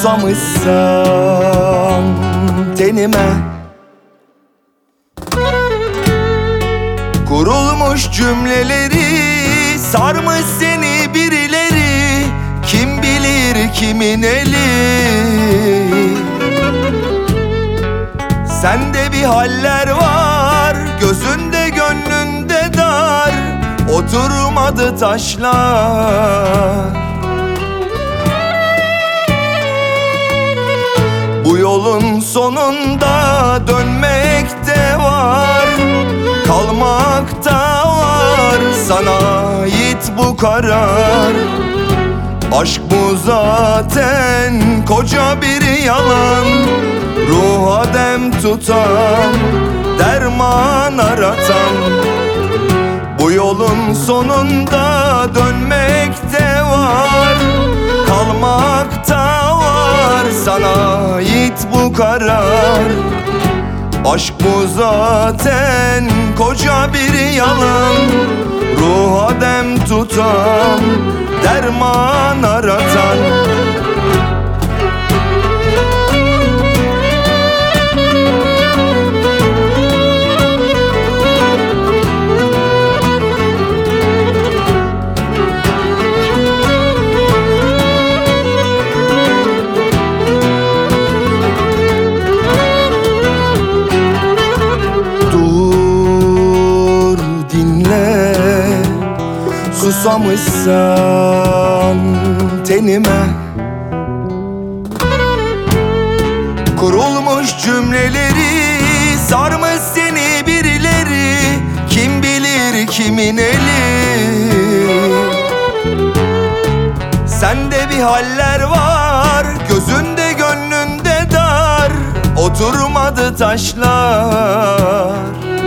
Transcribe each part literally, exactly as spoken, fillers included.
Susamışsan tenime, kurulmuş cümleleri sarmış seni birileri. Kim bilir kimin eli? Sende bir haller var, gözünde gönlünde dar. Oturmadı taşlar. Bu yolun sonunda dönmek de var, kalmak da var. Sana ait bu karar. Aşk bu zaten koca bir yalan. Ruha dem tutan, derman aratan. Bu yolun sonunda dönmek de var, kalmak da var. Sana ait bu karar. Aşk bu zaten koca bir yalan. Ruha dem tutan, derman aratan. Susamışsan tenime, kurulmuş cümleleri sarmış seni birileri. Kim bilir kimin eli? Sende bir haller var, gözünde gönlünde dar. Oturmadı taşlar.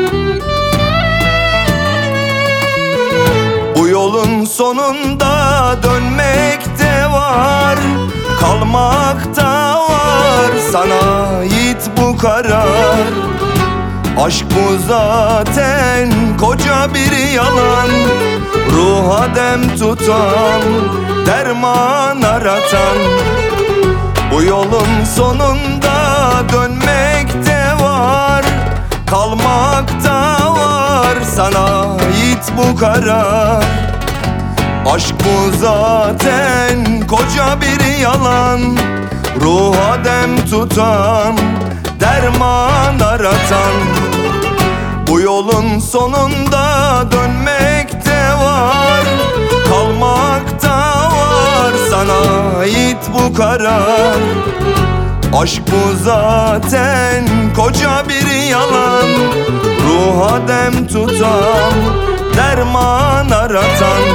Bu yolun sonunda dönmek de var, kalmak da var. Sana ait bu karar. Aşk bu zaten koca bir yalan. Ruha dem tutan, derman aratan. Bu yolun sonunda dönmek de var, kalmak da var. Sana ait bu karar. Aşk bu zaten koca bir yalan. Ruha dem tutan, derman aratan. Bu yolun sonunda dönmek de var, kalmak da var. Sana ait bu karar. Aşk bu zaten koca bir yalan. Ruha dem tutan, derman aratan.